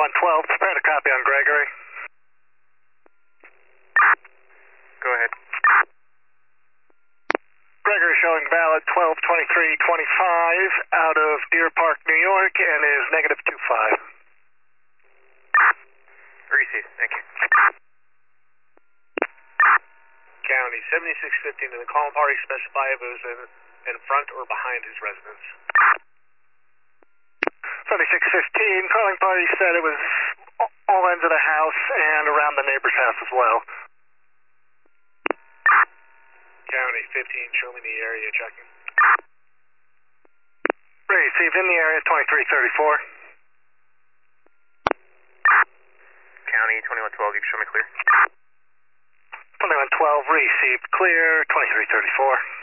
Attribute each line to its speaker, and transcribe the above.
Speaker 1: 2112, prepare to copy on Gregory.
Speaker 2: Go ahead.
Speaker 1: Gregory showing valid 12-23-25 out of Deer Park, New York, and is -25.
Speaker 2: Received, thank you.
Speaker 1: County 7615 to the calling party, specify if it was in front or behind his residence. 7615, calling party said it was all ends of the house and around the neighbor's house as well. County 15, show me the area checking. Received in the area, 2334.
Speaker 2: County 2112, you can show me clear.
Speaker 1: 2112, received clear, 2334.